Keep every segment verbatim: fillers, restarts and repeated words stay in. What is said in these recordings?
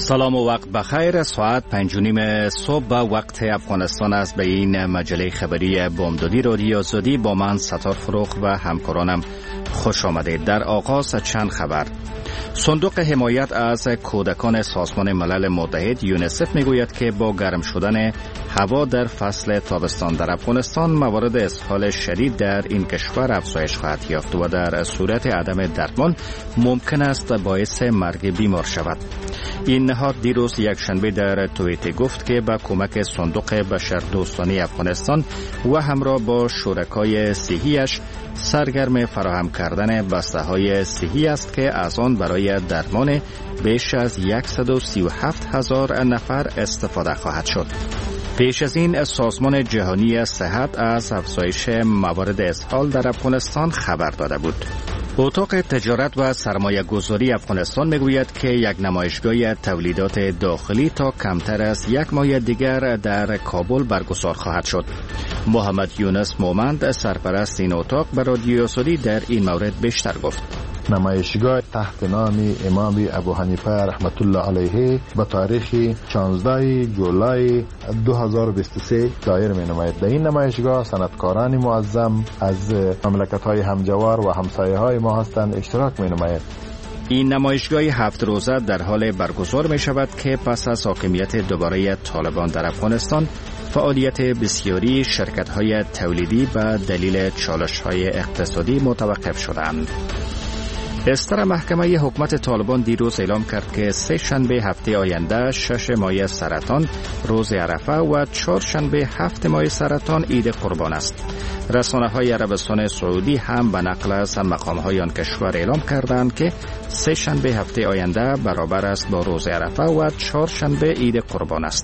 سلام و وقت بخیر. ساعت پنج و نیم صبح به وقت افغانستان است. به این مجله خبری بامدادی رادیو آزادی با من ستار فروخ و همکارانم خوش آمدید. در آغاز چند خبر. صندوق حمایت از کودکان سازمان ملل متحد یونیسف میگوید که با گرم شدن هوا در فصل تابستان در افغانستان موارد اسهال شدید در این کشور افزایش خواهد یافت و در صورت عدم درمان ممکن است باعث مرگ بیمار شود. این نهاد دیروز یک شنبه در توییتر گفت که با کمک صندوق بشردوستانه افغانستان و همراه با شرکای صحیش سرگرم فراهم کردن بسته های صحی است که از آن برای درمان بیش از صد و سی و هفت هزار نفر استفاده خواهد شد. پیش از این سازمان جهانی صحت از افزایش موارد اسهال در افغانستان خبر داده بود. اتاق تجارت و سرمایه گذاری افغانستان میگوید که یک نمایشگاه تولیدات داخلی تا کمتر از یک ماه دیگر در کابل برگزار خواهد شد. محمد یونس مومند سرپرست این اتاق به رادیو آزادی در این مورد بیشتر گفت. نمایشگاه تحت نام امام ابو حنیفه رحمت الله علیه به تاریخ شانزده جولای دو هزار و بیست و سه دایر می نماید. در این نمایشگاه صنعتکاران معظم از مملکت‌های همجوار و همسایه‌های ما هستند اشتراک می نماید. این نمایشگاه هفت روزه در حال برگزار می شود که پس از حاکمیت دوباره طالبان در افغانستان فعالیت بسیاری شرکت‌های تولیدی به دلیل چالش‌های اقتصادی متوقف شدند. استر محکمه حکومت طالبان دیروز اعلام کرد که سه شنبه هفته آینده شش ماه سرطان روز عرفه و چهار شنبه هفت ماه سرطان عید قربان است. رسانه‌های عربستان سعودی هم به نقل از مقام‌های آن کشور اعلام کردند که سه شنبه هفته آینده برابر است با روز عرفه و چهار شنبه عید قربان است.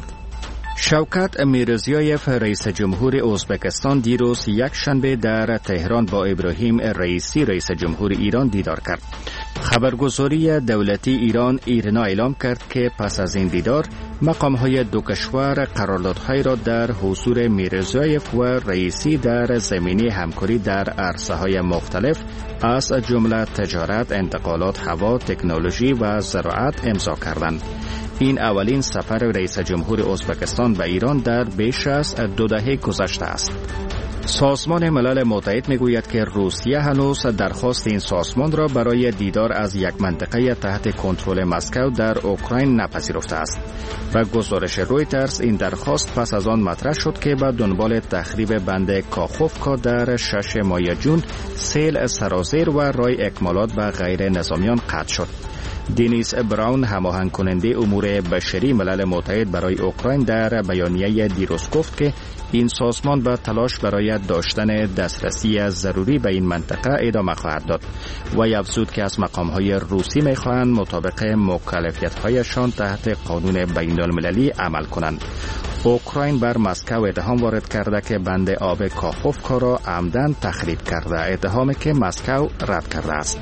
شوکت میرزیایف رئیس جمهور ازبکستان دیروز یک شنبه در تهران با ابراهیم رئیسی رئیس جمهور ایران دیدار کرد. خبرگزاری دولتی ایران ایرنا اعلام کرد که پس از این دیدار مقام‌های دو کشور قراردادهای را در حضور میرزیایف و رئیسی در زمینه همکاری در عرصه‌های مختلف از جمله تجارت، انتقالات هوا، تکنولوژی و زراعت امضا کردند. این اولین سفر رئیس جمهور ازبکستان به ایران در بیش از دو دهه گذشته است. سازمان ملل متحد میگوید که روسیه هنوز درخواست این سازمان را برای دیدار از یک منطقه تحت کنترل مسکو در اوکراین نپذیرفته است. و گزارش رویترز این درخواست پس از آن مطرح شد که به دنبال تخریب بند کاخوفکا در شش ماه جون سیل سرازیر و رای اکمالات به غیر نظامیان قطع شد. دینیس براون هماهنگ کننده امور بشری ملل متحد برای اوکراین در بیانیه دیروز گفت که این سازمان به تلاش برای داشتن دسترسی ضروری به این منطقه ادامه خواهد داد و افزود که از مقام‌های روسی می‌خواهند مطابق مکلفیت‌هایشان تحت قانون بین‌المللی عمل کنند. اوکراین بر مسکو اتهام وارد کرده که بند آب کاخوفکا را عمدن تخریب کرده، اتهامی که مسکو رد کرده است.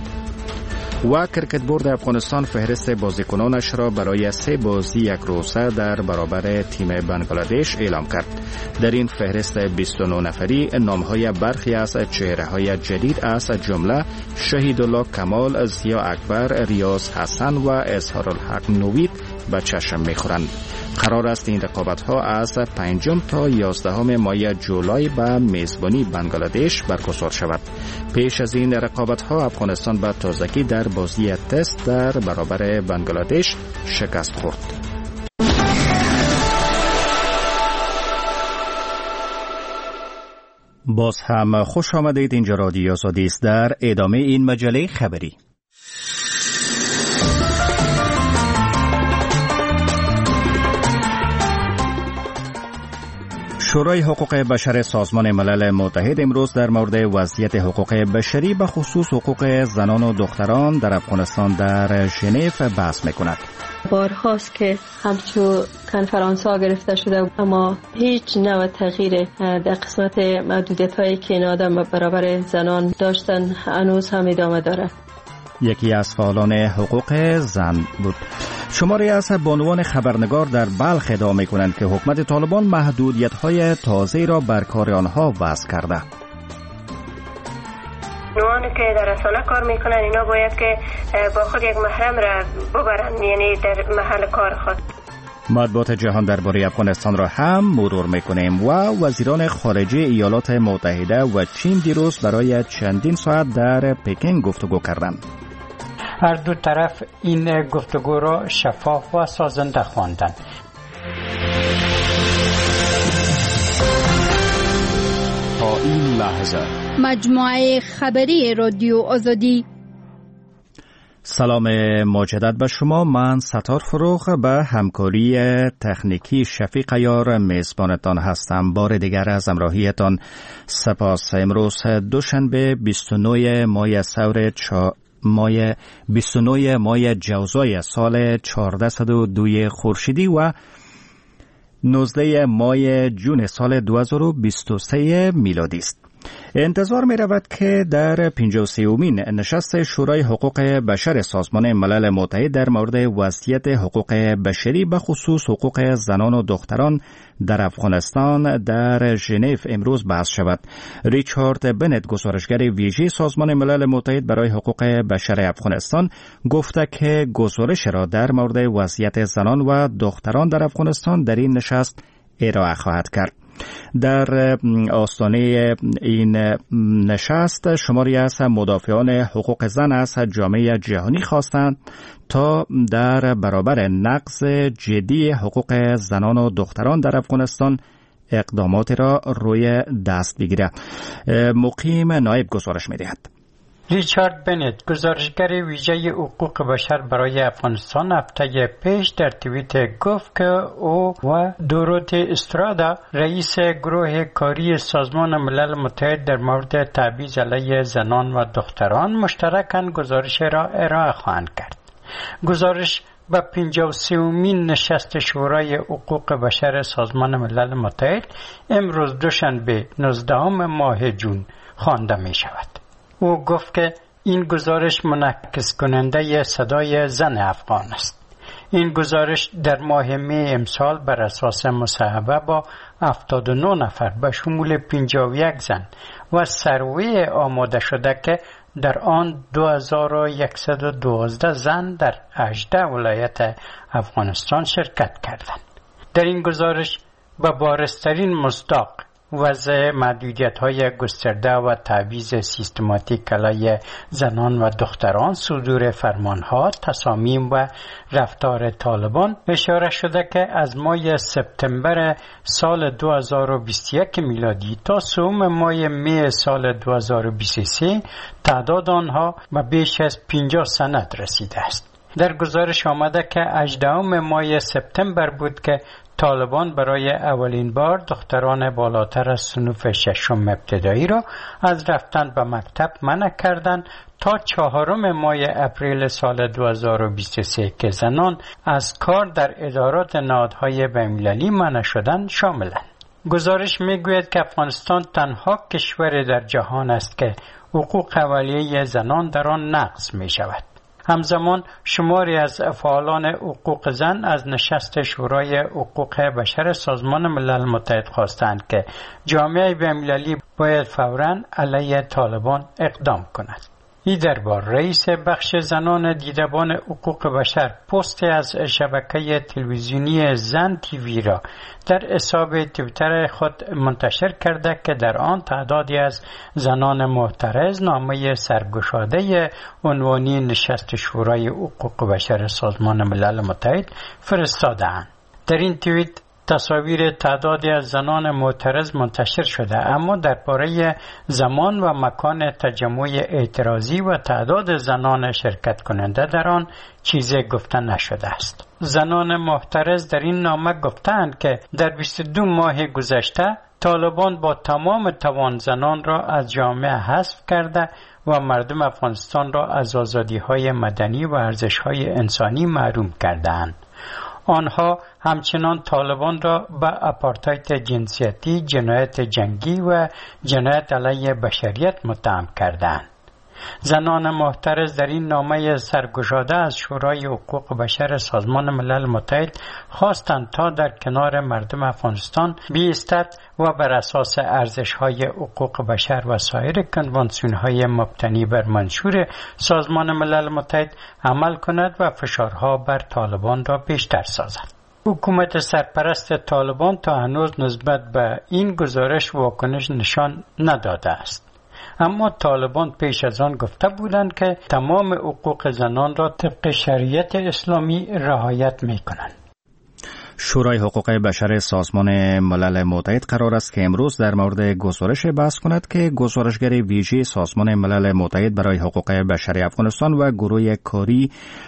و کرکت بورد افغانستان فهرست بازیکنانش را برای سه بازی یک روزه در برابر تیم بنگلادش اعلام کرد. در این فهرست بیست و نه نفری نامهای برخی از چهره‌های جدید از جمله شهیدالله کمال، ضیا اکبر، ریاض حسن و اظهارالحق نوید به چشم می‌خورند. قرار است این رقابت‌ها از پنجم تا یازدهم ماه جولای به میزبانی بنگلادش برگزار شود. پیش از این رقابت‌ها افغانستان به تازگی در بازی تست در برابر بنگلادش شکست خورد. باز هم خوش آمدید. اینجا رادیو آزادی است. در ادامه این مجله خبری شورای حقوق بشر سازمان ملل متحد امروز در مورد وضعیت حقوق بشری به خصوص حقوق زنان و دختران در افغانستان در ژنو بحث می‌کند. بارهاست که همچون کنفرانس ها گرفته شده اما هیچ نوع تغییر در قسمت محدودیت هایی که این آدم برابر زنان داشتن هنوز هم ادامه داره. یکی از فعالان حقوق زن بود. شماری از بانوان خبرنگار در بلخ ادعا می‌کنند که حکومت طالبان محدودیت‌های تازه را بر کار آنها وضع کرده. نوانی که در رسانه کار میکنن اینا باید که با خود یک محرم را ببرن، یعنی در محل کار خود. مطبوعات جهان درباره افغانستان را هم مرور میکنیم و وزیران خارجه ایالات متحده و چین دیروز برای چندین ساعت در پکین گفتگو کردند. هر دو طرف این گفتگو را شفاف و سازنده خواندند. تا این لحظه مجموعه خبری رادیو آزادی. سلام مجدد به شما. من ستار فروغ به همکاری تکنیکی شفیق عیار میزبانتان هستم. بار دیگر از همراهیتان سپاس. امروز دوشنبه بیست و نه ماه سور چا ماه بیست و نه ماه جوزای سال چهارصد و دو خورشیدی و نوزده ماه جون سال دو هزار و بیست و سه میلادی است. انتظار می رود که در پنجاه و سومین نشست شورای حقوق بشر سازمان ملل متحد در مورد وضعیت حقوق بشری به خصوص حقوق زنان و دختران در افغانستان در ژنو امروز بحث شود. ریچارد بنت، گزارشگر ویژه سازمان ملل متحد برای حقوق بشر افغانستان، گفته که گزارش را در مورد وضعیت زنان و دختران در افغانستان در این نشست ارائه خواهد کرد. در آستانه این نشست شماری از مدافعان حقوق زن از جامعه جهانی خواستند تا در برابر نقض جدی حقوق زنان و دختران در افغانستان اقدامات را روی دست بگیرد. مقیم نایب گزارش می‌دهد. ریچارد بنت، گزارشگر ویژه حقوق بشر برای افغانستان، هفته پیش در توییتر گفت که او و دوروتی استرادا، رئیس گروه کاری سازمان ملل متحد در مورد تبعیض علیه زنان و دختران، مشترکاً گزارش را ارائه خواهند کرد. گزارش با پنجاه و سومین نشست شورای حقوق بشر سازمان ملل متحد امروز دوشنبه نوزدهم ماه جون خوانده می شود. او گفت که این گزارش منعکس کننده صدای زن افغان است. این گزارش در ماه می امسال بر اساس مصاحبه با هفتاد و نه نفر به شمول پنجاه و یک زن و سروی آماده شده که در آن دو هزار و صد و دوازده زن در هجده ولایت افغانستان شرکت کردند. در این گزارش به بارزترین مصداق وضع محدودیت‌های گسترده و تبعیض سیستماتیک علیه زنان و دختران، صدور فرمانها، تصامیم و رفتار طالبان اشاره شده که از ماه سپتامبر سال دو هزار و بیست و یک میلادی تا سوم ماه می سال دو هزار و بیست و سه تعداد آنها به بیش از پنجاه سند رسیده است. در گزارش آمده که هجدهم ماه سپتامبر بود که طالبان برای اولین بار دختران بالاتر از صنف ششم ابتدایی را از رفتن به مکتب منع کردند تا چهارم ماه اپریل سال دو هزار و بیست و سه که زنان از کار در ادارات نهادهای بین‌المللی منع شدن شاملند. گزارش میگوید که افغانستان تنها کشور در جهان است که حقوق اولیه زنان در آن نقض می شود. همزمان شماری از فعالان حقوق زن از نشست شورای حقوق بشر سازمان ملل متحد خواستند که جامعه بین‌المللی باید فوراً علیه طالبان اقدام کند. این دربار رئیس بخش زنان دیدبان حقوق بشر پست از شبکه تلویزیونی زن تیوی را در حساب توییتر خود منتشر کرده که در آن تعدادی از زنان معترض نامه سرگشاده عنوانی نشست شورای حقوق بشر سازمان ملل متحد فرستاده‌اند. در این توییت تصاویر تعدادی از زنان معترض منتشر شده، اما درباره زمان و مکان تجمع اعتراضی و تعداد زنان شرکت کننده در آن چیزی گفته نشده است. زنان معترض در این نامه گفتند که در بیست و دو ماه گذشته طالبان با تمام توان زنان را از جامعه حذف کرده و مردم افغانستان را از آزادی‌های مدنی و ارزش‌های انسانی محروم کرده‌اند. آنها همچنان طالبان را به آپارتاید جنسیتی، جنایت جنگی و جنایت علیه بشریت متهم کردند. زنان محترز در این نامه سرگشاده از شورای حقوق بشر سازمان ملل متحد خواستند تا در کنار مردم افغانستان بایستد و بر اساس ارزش‌های حقوق بشر و سایر کنوانسیون‌های مبتنی بر منشور سازمان ملل متحد عمل کند و فشارها بر طالبان را بیشتر سازد. حکومت سرپرست طالبان تا هنوز نسبت به این گزارش واکنش نشان نداده است. اما طالبان پیش از آن گفته بودند که تمام حقوق زنان را طبق شریعت اسلامی رعایت می‌کنند. شورای حقوق بشر سازمان ملل متحد قرار است که امروز در مورد گزارش بحث کند که گزارشگر ویژه سازمان ملل متحد برای حقوق بشر افغانستان و گروه کاری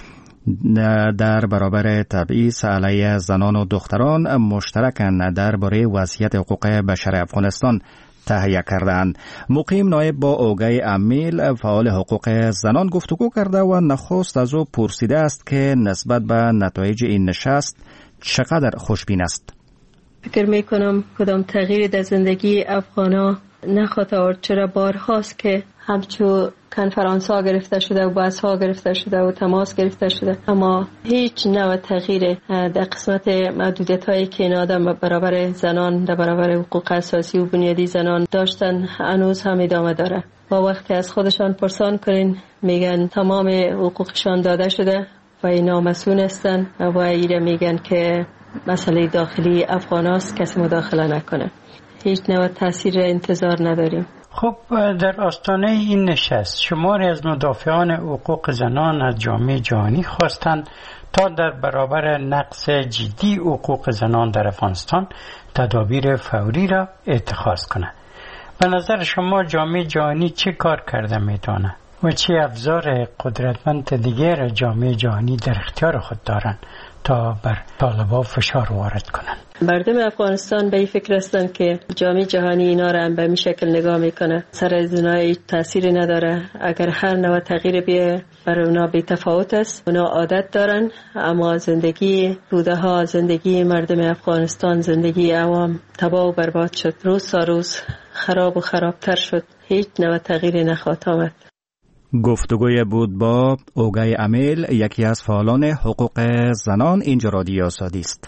در برابر تبعیض علیه زنان و دختران مشترکاً درباره وضعیت حقوق بشر افغانستان تهیه کردند. مقیم نایب با اوگای امیل فعال حقوق زنان گفتگو کرده و نخست از او پرسیده است که نسبت به نتایج این نشست چقدر خوشبین است. فکر می کنم کدام تغییر در زندگی افغانا نخواهد آورد، چرا بارهاست که همچون کنفرانس ها گرفته شده و بحث ها گرفته شده و تماس گرفته شده، اما هیچ نوع تغییر در قسمت محدودیت هایی که این آدم برابر زنان در برابر حقوق اساسی و بنیادی زنان داشتن هنوز هم ادامه داره. با وقتی از خودشان پرسان کنین میگن تمام حقوقشان داده شده و اینا مسئول هستن و ایره میگن که مسئله داخلی افغان است، کسی مداخله نکنه. هیچ نوع تاثیر انتظار نداریم. خب در آستانه این نشست شماری از مدافعان حقوق زنان از جامعه جهانی خواستند تا در برابر نقص جدی حقوق زنان در افغانستان تدابیر فوری را اتخاذ کنند. به نظر شما جامعه جهانی چه کار کرده میتونه و چه ابزار قدرتمند دیگر جامعه جهانی در اختیار خود دارند تا بر طالبان فشار وارد کنند؟ مردم افغانستان به این فکر هستند که جامعه جهانی اینا را هم به این شکل نگاه میکنه، سر از اینا تأثیری نداره. اگر هر نوع تغییر بیه برای اونا بی تفاوت است. اونا عادت دارن، اما زندگی روده ها، زندگی مردم افغانستان، زندگی عوام تباه و برباد شد، روز تا روز خراب و خرابتر شد. هیچ نوع تغییری نخواهد آمد. گفتگوی بود با اوگای امیل، یکی از فعالان حقوق زنان. اینجا رادیو آزادی است.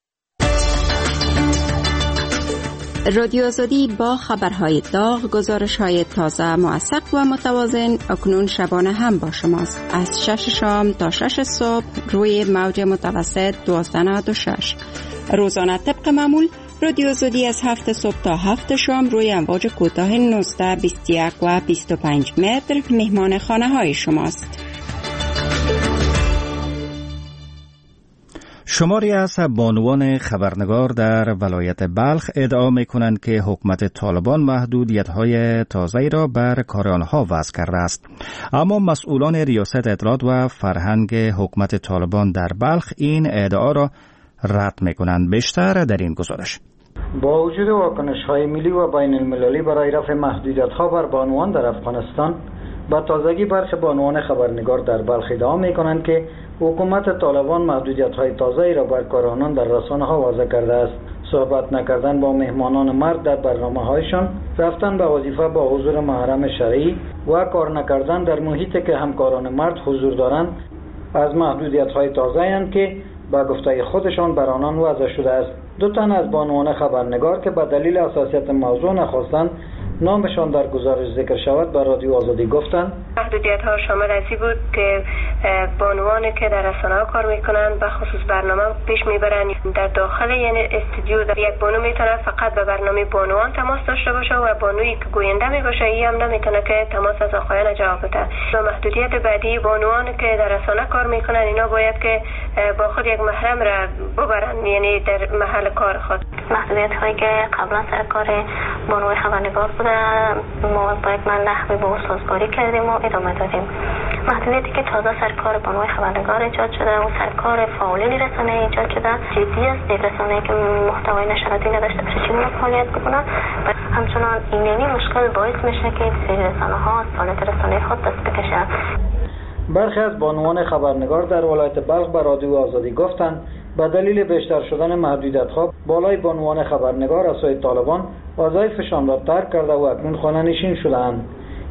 رادیو آزادی با خبرهای داغ، گزارش‌های تازه، موثق و متوازن اکنون شبانه هم با شماست. از شش شام تا شش صبح روی موج متوسط دوازده نود و شش. روزانه طبق معمول رادیو آزادی از هفت صبح تا هفت شام روی امواج کوتاه نوزده، بیست و یک و بیست و پنج متر مهمان خانه های شماست. شماری از بانوان خبرنگار در ولایت بلخ ادعا می‌کنند که حکومت طالبان محدودیت‌های تازه‌ای را بر کار آنها وضع کرده است. اما مسئولان ریاست اطلاعات و فرهنگ حکومت طالبان در بلخ این ادعا را رد می‌کنند. بیشتر در این گزارش. با وجود واکنش‌های ملی و بین المللی برای رفع محدودیت‌ها بر بانوان در افغانستان، با تازگی برخی بانوان خبرنگار در بلخ ادعا می‌کنند که حکومت طالبان محدودیت‌های تازه‌ای را بر کار آنان در رسانه‌ها وضع کرده است. صحبت نکردن با مهمانان مرد در برنامه‌هایشان، رفتن به وظیفه با حضور محرم شرعی و کار نکردن در محیطی که همکاران مرد حضور دارند از محدودیت‌های تازه‌اند که با گفته خودشان بر آنان وضع شده است. دو تن از بانوان خبرنگار که به دلیل حساسیت موضوع نخواستند نامشان در گزارش ذکر شود به رادیو آزادی گفتند محدودیت ها شامل ازی بود که بانوانی که در رسانه‌ها کار میکنن به خصوص برنامه پیش میبرن در داخل یعنی استودیو در یک بانو میتونه فقط به برنامه بانوان تماس داشته باشه و بانویی که گوینده میباشه ای هم نمیتونه که تماس از آقایان جواب بده. و محدودیت بعدی بانوانی که در رسانه کار میکنن اینا باید که با خود یک محرم را ببرن یعنی در محل کار خود. محدودیت هایی که قبلا سر کار بانوی خبرنگار بوده ما با یک نحوی با سازگاری کردیم و ادامه دادیم. محدودیتی که تازه سرکار بانوی خبرنگار ایجاد شده و سرکار فعالین رسانه ایجاد شده جدی است. یک رسانه‌ای که محتوای نشراتی نداشته باشه چگونه فعالیت بکنه و همچنان این یعنی مشکل باعث میشه که سری رسانه‌ها از فعالیت رسانه خود دست بکشند. برخی از بانوان خبرنگار در ولایت بلخ به رادیو آزادی گفتند به دلیل بیشتر شدن محدودیت‌ها بالای بانوان خبرنگار از سوی طالبان وظایفشان را ترک کرده و اکنون خانه‌نشین شده‌اند.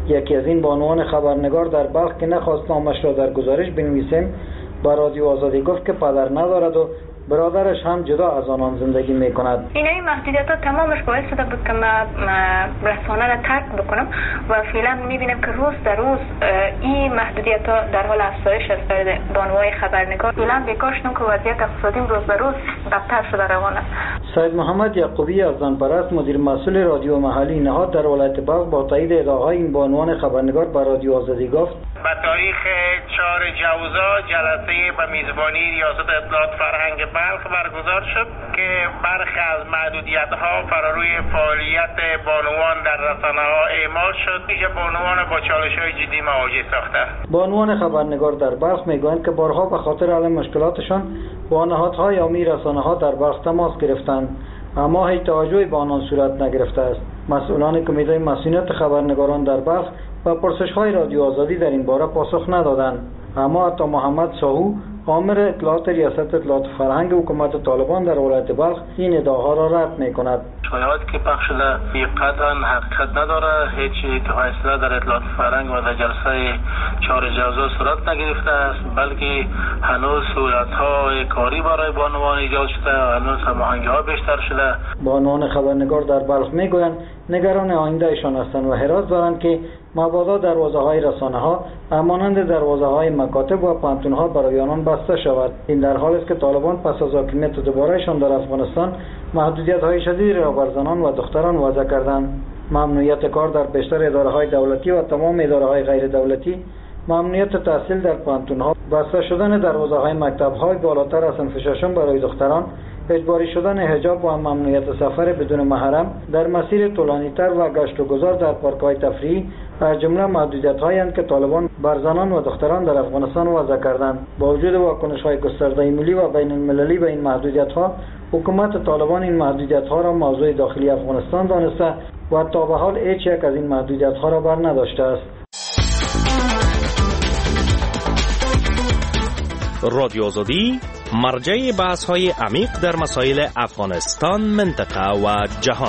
یکی از این بانوان خبرنگار در بلخ که نخواست نامش را در گزارش بنویسیم با رادیو آزادی گفت که پدر ندارد و برادرش هم جدا از آنان زندگی میکند. این این محدودیت ها تمامش باعث شده بود که من رسانه را ترک بکنم و فعلا میبینم که روز در روز این محدودیت ها در حال افزایش است برای بانوهای خبرنگار. فعلا بیکار شدم که وضعیت اقتصادیم روز به روز بدتر شده روان است. سید محمد یعقوبی از زنپرست مدیر مسئول رادیو محلی نهاد در ولایت بلخ با تایید ادعاهای این بانوان خبرنگار به رادیو آزادی گفت به تاریخ چهار جوزا جلسه به میزبانی ریاست اطلاعات فرهنگ بلخ برگزار شد که برخی از محدودیت‌ها فراروی فعالیت بانوان در رسانه‌ها اعمال شد. ویژه بانوان با چالش‌های جدی مواجه ساخته. بانوان خبرنگار در بلخ میگویند که بارها به خاطر حل مشکلاتشان با نهادهای عمومی رسانه‌ها در بلخ تماس گرفتند اما هیچ توجهی به آنان صورت نگرفته است. مسئولان کمیته مسئولیت خبرنگاران در بلخ و پرسش‌های رادیو آزادی در این باره پاسخ ندادند. اما حتی محمد ساهو آمر اطلاعات ریاست اطلاعات فرهنگ حکومت طالبان در ولایت بلخ این ادعاها را رد می‌کند. شایعاتی که پخش شده قطعاً حقیقت نداره. هیچ اصلاح در اطلاعات فرهنگ و در جلسه چهار جوزا صورت نگرفته است، بلکه هنوز سهولت‌های کاری برای بانوان ایجاد شده و هنوز هماهنگی‌ها بیشتر شده. بانوان خبرنگار در بلخ میگویند نگران آیندهشان هستند و حراس دارند که مبادا دروازه‌های رسانه‌ها همانند دروازه‌های مکاتب و پانتون‌ها برای آنان بسته شود. این در حالی است که طالبان پس از حاکمیت دوباره‌شان در افغانستان محدودیت‌های شدیدی را بر زنان و دختران وضع کردند. ممنوعیت کار در بیشتر اداره‌های دولتی و تمام اداره‌های غیر دولتی، ممنوعیت تحصیل در پانتون‌ها، بسته شدن دروازه‌های مکتب‌های بالاتر از صنف ششم برای دختران، اجباری شدن حجاب و ممنوعیت سفر بدون محرم در مسیر طولانی‌تر و گشت و گذار در پارک‌های تفریحی از جمله محدودیت‌هایی هستند که طالبان بر زنان و دختران در افغانستان وضع کردند. با وجود واکنش‌های گسترده ملی و بین‌المللی به این محدودیت‌ها، حکومت طالبان این محدودیت‌ها را موضوع داخلی افغانستان دانسته و تا به حال هیچ یک از این محدودیت‌ها را بر نداشته است. رادیو آزادی مرجع بحث های عمیق در مسائل افغانستان، منطقه و جهان.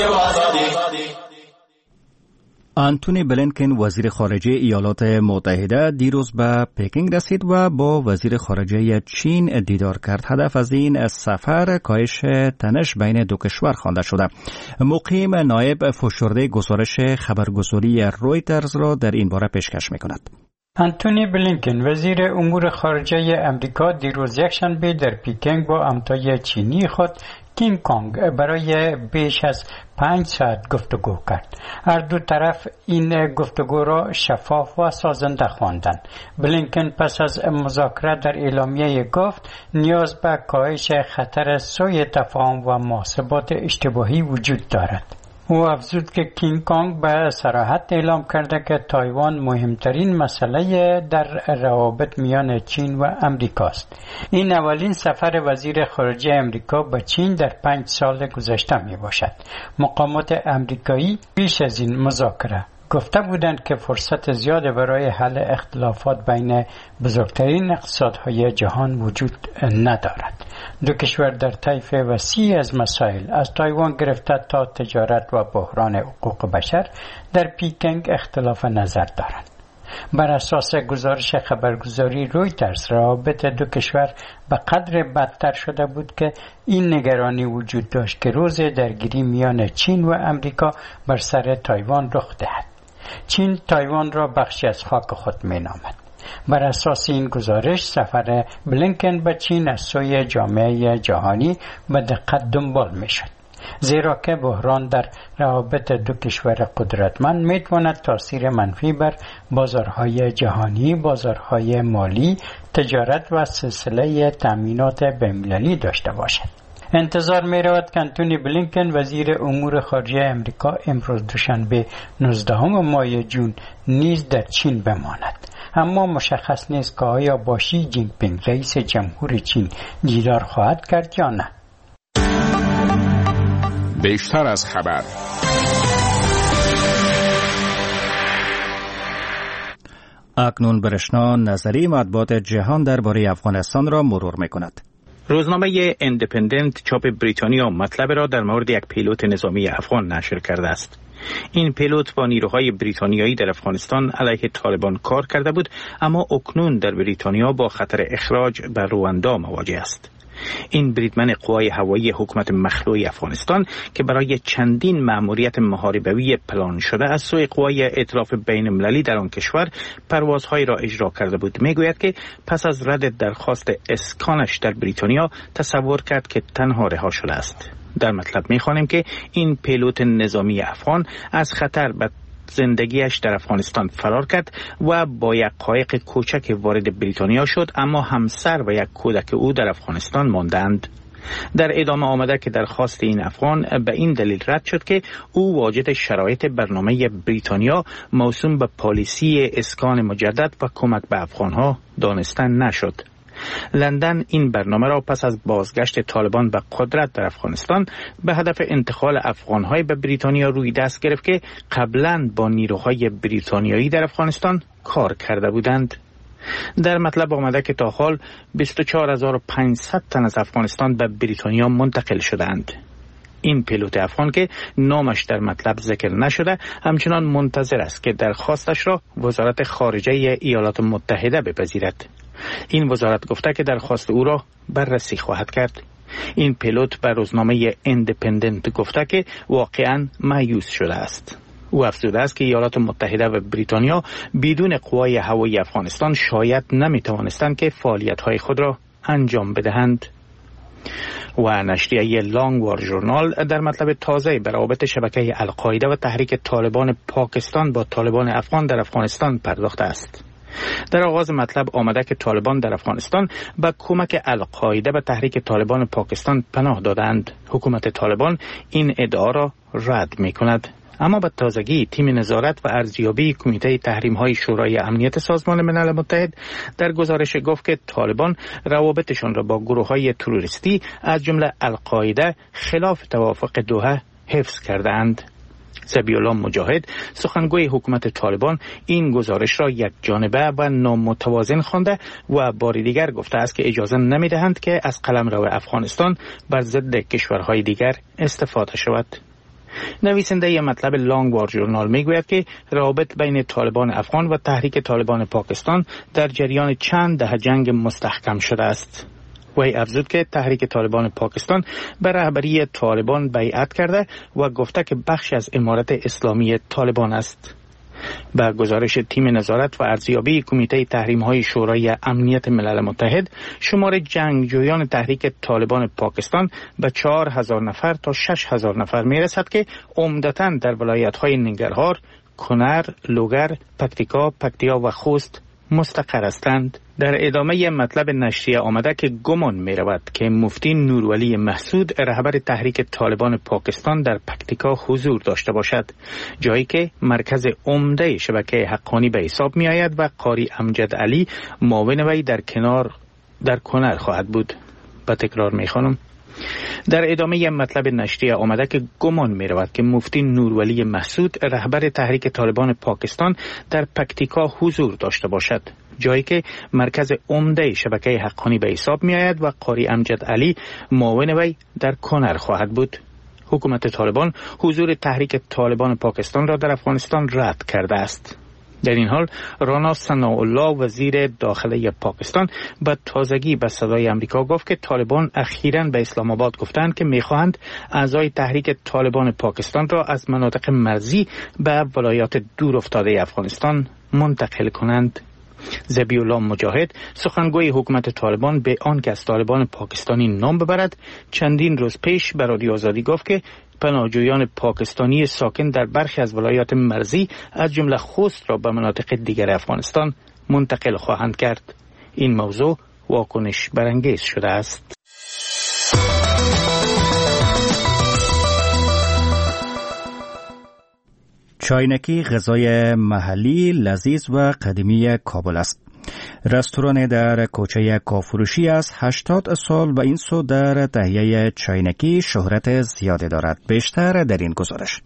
آنتونی بلینکن وزیر خارجه ایالات متحده دیروز به پکینگ رسید و با وزیر خارجه چین دیدار کرد. هدف از این سفر کاهش تنش بین دو کشور خوانده شده. مقیم نایب فشرده گزارش خبرگزاری رویترز را در این باره پیشکش می‌کند. آنتونی بلینکن وزیر امور خارجه امریکا دیروز یکشنبه در پکینگ با همتای چینی خود کینگ کانگ برای بیش از پنج ساعت گفتگو کرد. هر دو طرف این گفتگو را شفاف و سازنده خواندند. بلینکن پس از مذاکره در اعلامیه گفت نیاز به کاهش خطر سوء تفاهم و محاسبات اشتباهی وجود دارد. او افزود که کینگ کانگ به صراحت اعلام کرده که تایوان مهمترین مسئله در روابط میان چین و امریکا است. این اولین سفر وزیر خارجه امریکا به چین در پنج سال گذشته می باشد. مقامات امریکایی پیش از این مذاکره گفته بودند که فرصت زیاد برای حل اختلافات بین بزرگترین اقتصادهای جهان وجود ندارد. دو کشور در طیف وسیع از مسائل از تایوان گرفته تا تجارت و بحران حقوق بشر در پکینگ اختلاف نظر دارند. بر اساس گزارش خبرگزاری رویترز روابط دو کشور به قدر بدتر شده بود که این نگرانی وجود داشت که روز درگیری میان چین و امریکا بر سر تایوان رخ دهد. چین تایوان را بخشی از خاک خود می نامد. بر اساس این گزارش سفر بلینکن به چین از سوی جامعه جهانی به دقت دنبال می شد، زیرا که بحران در روابط دو کشور قدرتمند می تواند تاثیر منفی بر بازارهای جهانی، بازارهای مالی، تجارت و سلسله تأمینات بین‌المللی داشته باشد. انتظار می رود که آنتونی بلینکن وزیر امور خارجه امریکا امروز دوشنبه نوزدهم ماه جون نیز در چین بماند. اما مشخص نیست که آیا با شی جین پینگ رئیس جمهور چین دیدار خواهد کرد یا نه. بیشتر از خبر. اکنون برشنا نظری مطبوعات جهان درباره افغانستان را مرور می‌کند. روزنامه اندیپندنت چاپ بریتانیا مطلب را در مورد یک پیلوت نظامی افغان نشر کرده است. این پیلوت با نیروهای بریتانیایی در افغانستان علیه طالبان کار کرده بود، اما اکنون در بریتانیا با خطر اخراج به رواندا مواجه است. این بریدمن قوای هوایی حکومت مخلوع افغانستان که برای چندین مأموریت محاربوی پلان شده از سوی قوای ائتلاف بین المللی در آن کشور پروازهایی را اجرا کرده بود، میگوید که پس از رد درخواست اسکانش در بریتانیا تصور کرد که تنها رها شده است. در مطلب میخوانیم که این پیلوت نظامی افغان از خطر به زندگیش در افغانستان فرار کرد و با یک قایق کوچک وارد بریتانیا شد، اما همسر و یک کودک او در افغانستان ماندند. در ادامه آمده که درخواست این افغان به این دلیل رد شد که او واجد شرایط برنامه بریتانیا موسوم به پالیسی اسکان مجدد و کمک به افغانها دانسته نشد. لندن این برنامه را پس از بازگشت طالبان به قدرت در افغانستان به هدف انتقال افغانهای به بریتانیا روی دست گرفت که قبلا با نیروهای بریتانیایی در افغانستان کار کرده بودند. در مطلب آمده که تا حال بیست و چهار هزار و پانصد تن از افغانستان به بریتانیا منتقل شدند. این پیلوت افغان که نامش در مطلب ذکر نشده همچنان منتظر است که درخواستش را وزارت خارجه ایالات متحده بپذیرد. این وزارت گفته که درخواست او را بررسی خواهد کرد. این پیلوت به روزنامه ایندیپندنت گفته که واقعاً مایوس شده است. او افزوده است که ایالات متحده و بریتانیا بدون قوای هوایی افغانستان شاید نمیتوانستند که فعالیت‌های خود را انجام بدهند. و نشریه لانگ وار ژورنال در مطلب تازه به روابط شبکه القاعده و تحریک طالبان پاکستان با طالبان افغان در افغانستان پرداخته است. در آغاز مطلب آمده که طالبان در افغانستان با کمک القاعده به تحریک طالبان پاکستان پناه دادند. حکومت طالبان این ادعا را رد می کند. اما به تازگی تیم نظارت و ارزیابی کمیته تحریم‌های شورای امنیت سازمان ملل متحد در گزارش گفت که طالبان روابطشان را با گروه‌های تروریستی از جمله القاعده خلاف توافق دوحه حفظ کردند. ذبیح الله مجاهد سخنگوی حکومت طالبان این گزارش را یک جانبه و نامتوازن خوانده و بار دیگر گفته است که اجازه نمی‌دهند که از قلمرو افغانستان بر ضد کشورهای دیگر استفاده شود. نویسنده ی مطلب لانگ وار ژورنال میگوید که روابط بین طالبان افغان و تحریک طالبان پاکستان در جریان چند دهه جنگ مستحکم شده است. وی افزود که تحریک طالبان پاکستان به رهبری طالبان بیعت کرده و گفته که بخش از امارت اسلامی طالبان است. با گزارش تیم نظارت و ارزیابی کمیته تحریم‌های شورای امنیت ملل متحد، شمار جنگجویان تحریک طالبان پاکستان به چهار هزار نفر تا شش هزار نفر میرسد که عمدتاً در ولایت‌های ننگرهار، کنر، لوگر، پکتیکا، پکتیا و خوست مستقر هستند. در ادامه مطلب نشریه آمده که گمان می رود که مفتی نورولی محسود رهبر تحریک طالبان پاکستان در پکتیکا حضور داشته باشد، جایی که مرکز عمده شبکه حقانی به حساب می آید و قاری امجد علی معاون وی در کنار در کنر خواهد بود. با تکرار می خوانم. در ادامه مطلب نشریه آمده که گمان می رود که مفتی نورولی محسود رهبر تحریک طالبان پاکستان در پکتیکا حضور داشته باشد، جایی که مرکز عمده شبکه حقانی به حساب می آید و قاری امجد علی معاون وی در کنر خواهد بود. حکومت طالبان حضور تحریک طالبان پاکستان را در افغانستان رد کرده است. در این حال رانا ثناءالله وزیر داخله پاکستان به تازگی به صدای امریکا گفت که طالبان اخیراً به اسلام آباد گفتند که می‌خواهند اعضای تحریک طالبان پاکستان را از مناطق مرزی به ولایات دور افتاده افغانستان منتقل کنند. ذبیح الله مجاهد سخنگوی حکومت طالبان به آن که از طالبان پاکستانی نام ببرد چندین روز پیش به رادیو آزادی گفت که پناهجویان پاکستانی ساکن در برخی از ولایات مرزی از جمله خوست را به مناطق دیگر افغانستان منتقل خواهند کرد. این موضوع واکنش برانگیز شده است. چاینکی غذای محلی لذیذ و قدیمی کابل است. رستوران در کوچه کافروشی است. هشتاد سال و این سو در تهیه چاینکی شهرت زیاده دارد. بیشتر در این گزارش.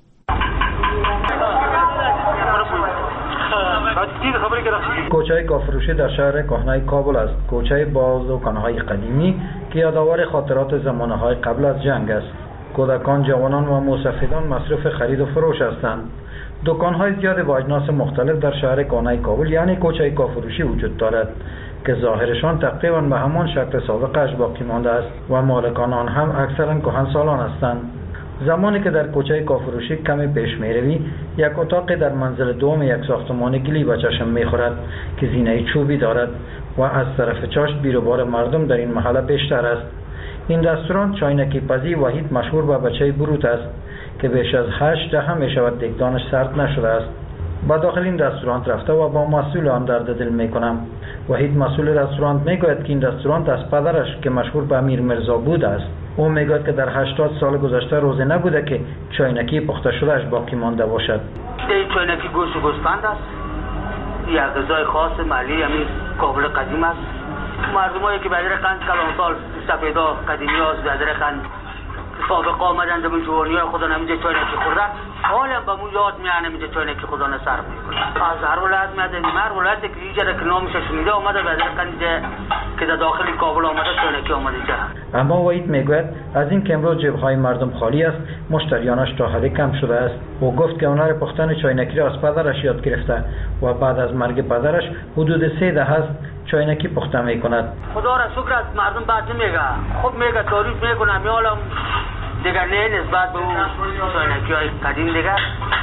کوچه کافروشی در شهر کهنه کابل است. کوچه با دکان‌های قدیمی که یادآور خاطرات زمانه‌های قبل از جنگ است. کودکان، جوانان و موسفیدان مصروف خرید و فروش هستند. دکان‌های زیاد با اجناس مختلف در شهر کانای کابل یعنی کوچه کافروشی وجود دارد که ظاهرشان تقریبا به همان شکل سابقش باقی مانده است و مالکان آن هم اکثرا کهنسالان هستند. زمانی که در کوچه کافروشی کمی پیش میروی، یک اتاق در منزل دوم یک ساختمان گلی به چشم میخورد که زینه چوبی دارد و از طرف چاشت بیروبار مردم در این محله بیشتر است. این رستوران چاینکی پزی وحید مشهور به بچه بروت است که بیش از هشت دهه می شود دیگدانش سرد نشده است. با داخل این رستوران رفته و با مسئول آن درد دل می کنم. وحید مسئول رستوران می گوید که این رستوران از پدرش که مشهور به امیر مرزا بود است. او می گوید که در هشتاد سال گذشته روزی نبوده که چاینکی پخته شدهش باقی مانده باشد. این چاینکی گوشت و گوسفند است. یک غذای خاص محلی همین کابل قدیم است. مردمایی که بدر قند کلان سال سفیدا قدیمی هاست بدر قند سابق آمدن در جوانی های خدا نمیده چاینکی خوردن، حالا با مو یاد میانه میده چاینکی خدا نصرف میکنه. از هر ولایت میاده، هر ولایت که اینجا که نامش شنیده آمده بدر قند که در داخل کابل آمده چاینکی آمده جا. اما وحید میگوید از این که امروز جیب‌های مردم خالی است، مشتریانش تا حدی کم شده است. او گفت که هنر پختن چاینکی را از پدرش یاد گرفته و بعد از مرگ پدرش حدود سه دهه است چاینکی پخته میکند. خدا را شکر است مردم بعد نمیگه، خود میگه تعریف میکنه، میالم دیگر نه نسبت به اون چاینکی های قدیم دیگر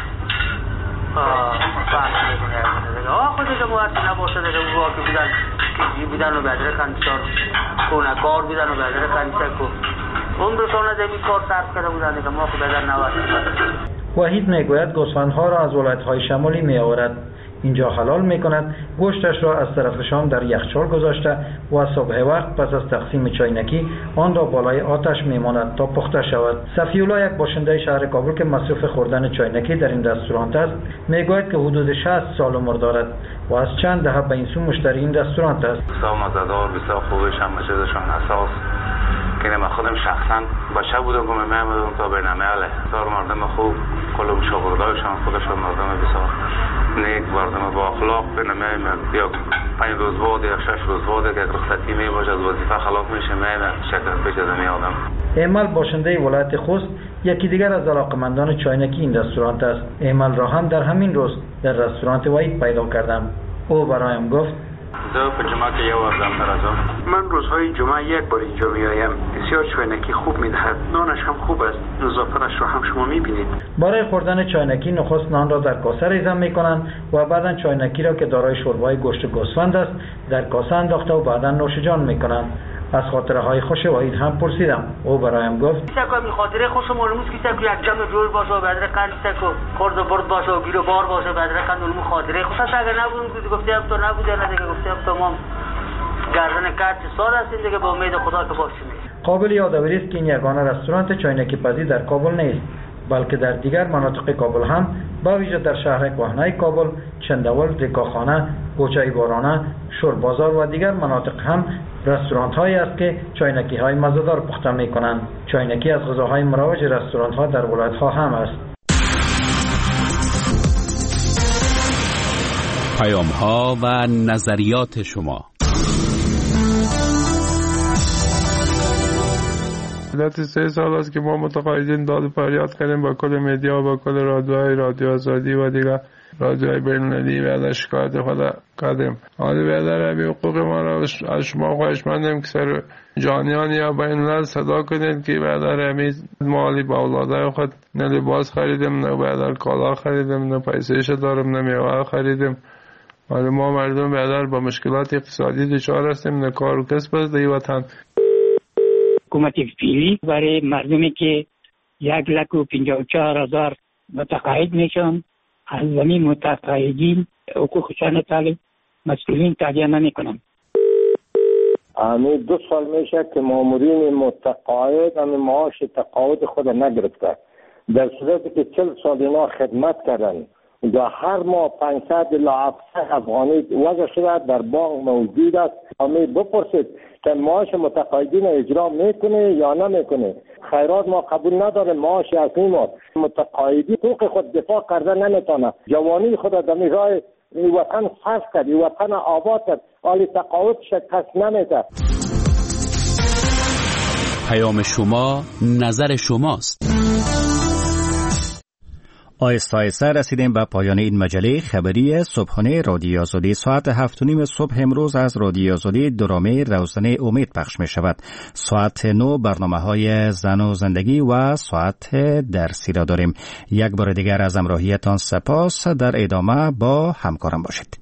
فرق میکنه. آه خود دیگه موارد نباشه دیگه او واقعی بودن که بودن و بدر خندشار کنه کار بودن و بدر خندشار کن اون رسانه زمین کار صرف کرده بودن دیگه ما خود بدر نوارد. وحید میگوید گوسفندها را از ولایت‌های شمالی میآورد، اینجا حلال میکند، گوشتش را از طرف شام در یخچال گذاشته و صبح وقت پس از تقسیم چاینکی آن را بالای آتش میماند تا پخته شود. صفی‌الله یک باشنده شهر کابل که مصروف خوردن چاینکی در این رستوران است میگوید که حدود شصت سال عمر دارد و از چند دهه به این سو مشتری این رستوران است. بسیار مزه‌دار، بسیار خوبش هم چیزشان اساس که من خودم شخصا بچه بودم که می‌آمدم تا برنامه علی بسیار مردم خوب، کلم شاگردایشان خودشان مردم بسیار نیک، مردم با اخلاق برنامه یا پنج روز بعد یا شش روز بعد که رخصتی میباشه از وظیفه خلاف میشه میاد شکر پیش از می آدم. ایمل باشنده ولایت خوست یکی دیگر از علاقمندان چاینکی این رستوران است. ایمل را هم در همین روز در رستوران وحید پیدا کردم. او برایم گفت زه په جمعه کې یو وخت هم راځم. من روزهای جمعه یک بار اینجا میایم. بسیار چاینکی خوب میدهد، نانش هم خوب است، نظافتش را هم شما میبینید. برای خوردن چاینکی نخست نان را در کاسه ریزم میکنند و بعدا چاینکی را که دارای شوربای گوشت گوسفند است در کاسه انداخته و بعدا نوش جان میکنند. از خاطره های خوش وحید هم پرسیدم. او برایم گفت کیسه که خاطره خوش معلومه کیسه که یک جمع جور باشه و بدر قند کیسه که خورد و برد باشه و گیر و بار باشه بدر قند علوم خاطره خوش است. اگر نبودیم گفتم تو نبوده نه دیگه گفتم تو ما گردن کارت سال هستیم دیگه با امید خدا که باشیم. قابل یادآوری است که این یگانه رستوران چاینکی پزی در کابل نیست، بلکه در دیگر مناطق کابل هم با ویژه در شهر کهنه کابل، چندول، ریکاخانه، کوچه بارانه، شور بازار و دیگر مناطق هم رستوران هایی است که چاینکی های مزه‌دار پخته می کنند. چاینکی از غذاهای مروج رستوران ها در ولایت ها هم است. پیام ها و نظریات شما. مدت سه سال است که ما متقاعدین داد فریاد کردیم با کل مدیا و با کل رادیوهای رادیو آزادی و دیگر رادیوهای بین‌المللی و از شکایت خود کردیم. حالی بیادر همی حقوق ما را از شما خواهشمندیم که سر جانیان یا بین‌الملل صدا کنید که بیادر همی مالی با اولاده خود نه لباس خریدیم، نه بیادر کالا خریدیم، نه پیسهش دارم، نه میوه خریدیم. حالی ما مردم بیادر با مشکلات اقتصادی دچار هستیم، نه کار و کسب است در وطن. حکومت فعلی برای مردمی که یک لک و پنجاه و چهار هزار متقاعد میشن از زمین متقاعدین حقوقشان طالب مسئولین تهیه نمیکنن. همین دو سال میشه که مامورین متقاعد همین معاش تقاعد خود نگرفته، در صورتی که چل سال اینا خدمت کردن و هر ماه پانصد الی هفتصد افغانی وضع شده در بانک موجود است. همین بپرسید که معاش متقاعدین اجرا میکنه یا نمیکنه. خیرات ما قبول نداره، معاش اصلی ما متقاعدی حقوق خود دفاع کرده نمیتونه. جوانی خود در راه این وطن صرف کرد، این وطن آباد کرد، حالی تقاعدش کس نمیده. پیام شما نظر شماست. آیسته آیسته رسیدیم به پایان این مجله خبری صبحانه رادیو آزادی. ساعت هفت و نیم صبح امروز از رادیو آزادی درامه روزنه امید پخش می شود. ساعت نو برنامه های زن و زندگی و ساعت درسی را داریم. یک بار دیگر از همراهیتان سپاس. در ادامه با همکارم باشید.